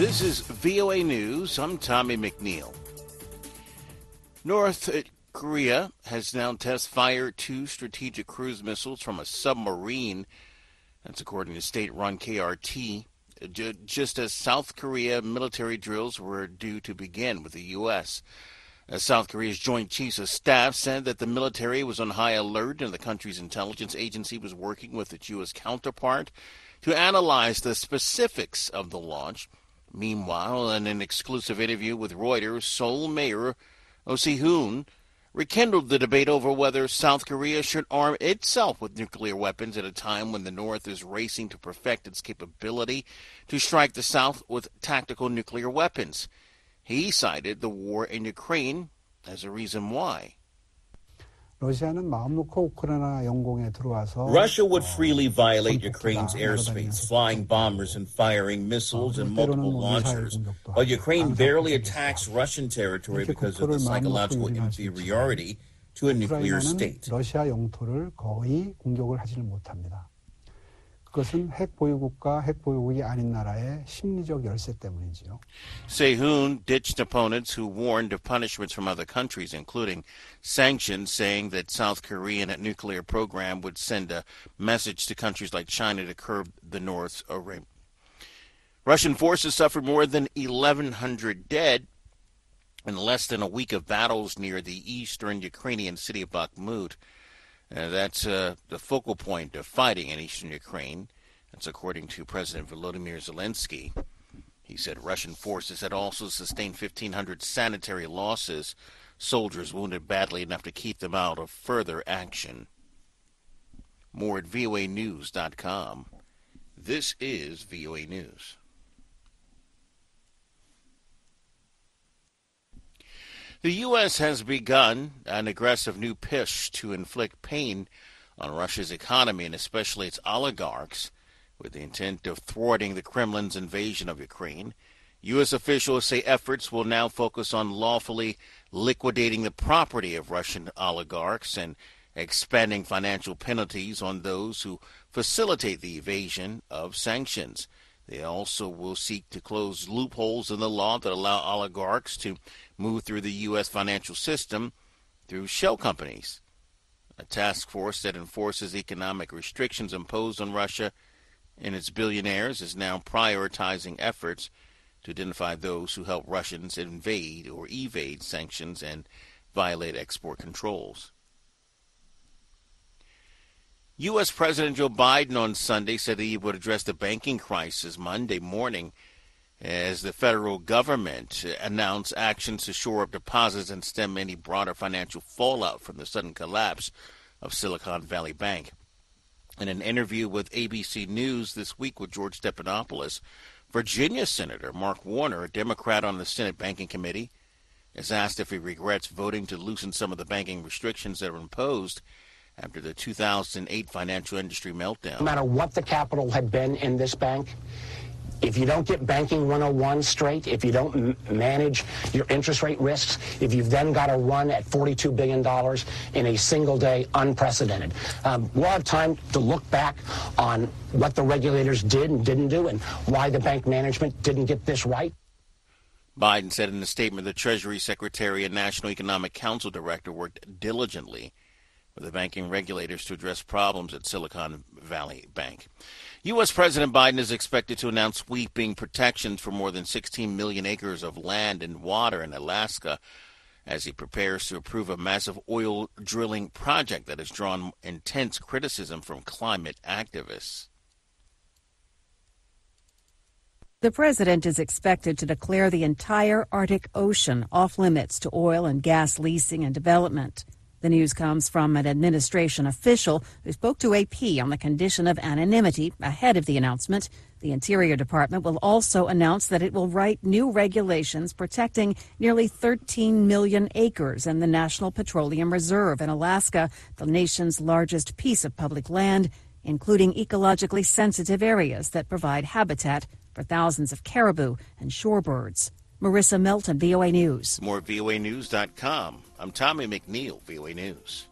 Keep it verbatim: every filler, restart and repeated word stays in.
This is V O A News. I'm Tommy McNeil. North Korea has now test-fired two strategic cruise missiles from a submarine. That's according to state-run K R T. Just as South Korea military drills were due to begin with the U S As South Korea's Joint Chiefs of Staff said that the military was on high alert and the country's intelligence agency was working with its U S counterpart to analyze the specifics of the launch. Meanwhile, in an exclusive interview with Reuters, Seoul Mayor Oh Si-hoon rekindled the debate over whether South Korea should arm itself with nuclear weapons at a time when the North is racing to perfect its capability to strike the South with tactical nuclear weapons. He cited the war in Ukraine as a reason why. Russia would freely violate Ukraine's airspace, flying bombers and firing missiles and multiple launchers, while Ukraine barely attacks Russian territory because of the psychological inferiority to a nuclear state. 그것은 핵 보유국가, 핵 보유국이 아닌 나라의 심리적 열세 때문이지요. Se-hoon ditched opponents who warned of punishments from other countries, including sanctions, saying that South Korean nuclear program would send a message to countries like China to curb the North's array. Russian forces suffered more than eleven hundred dead in less than a week of battles near the eastern Ukrainian city of Bakhmut. Uh, that's uh, the focal point of fighting in eastern Ukraine. That's according to President Volodymyr Zelensky. He said Russian forces had also sustained fifteen hundred sanitary losses, soldiers wounded badly enough to keep them out of further action. More at V O A news dot com. This is V O A News. The U S has begun an aggressive new push to inflict pain on Russia's economy and especially its oligarchs with the intent of thwarting the Kremlin's invasion of Ukraine. U S officials say efforts will now focus on lawfully liquidating the property of Russian oligarchs and expanding financial penalties on those who facilitate the evasion of sanctions. They also will seek to close loopholes in the law that allow oligarchs to move through the U S financial system through shell companies. A task force that enforces economic restrictions imposed on Russia and its billionaires is now prioritizing efforts to identify those who help Russians invade or evade sanctions and violate export controls. U S President Joe Biden on Sunday said that he would address the banking crisis Monday morning as the federal government announced actions to shore up deposits and stem any broader financial fallout from the sudden collapse of Silicon Valley Bank. In an interview with A B C News this week with George Stephanopoulos, Virginia Senator Mark Warner, a Democrat on the Senate Banking Committee, is asked if he regrets voting to loosen some of the banking restrictions that were imposed after the two thousand eight financial industry meltdown. No matter what the capital had been in this bank, if you don't get banking one oh one straight, if you don't m- manage your interest rate risks, if you've then got to run at forty-two billion dollars in a single day, unprecedented. Um, we'll have time to look back on what the regulators did and didn't do and why the bank management didn't get this right. Biden said in a statement the Treasury Secretary and National Economic Council Director worked diligently with the banking regulators to address problems at Silicon Valley Bank. U S President Biden is expected to announce sweeping protections for more than sixteen million acres of land and water in Alaska as he prepares to approve a massive oil drilling project that has drawn intense criticism from climate activists. The president is expected to declare the entire Arctic Ocean off limits to oil and gas leasing and development. The news comes from an administration official who spoke to A P on the condition of anonymity ahead of the announcement. The Interior Department will also announce that it will write new regulations protecting nearly thirteen million acres in the National Petroleum Reserve in Alaska, the nation's largest piece of public land, including ecologically sensitive areas that provide habitat for thousands of caribou and shorebirds. Marissa Melton, V O A News. More V O A news dot com. I'm Tommy McNeil, V O A News.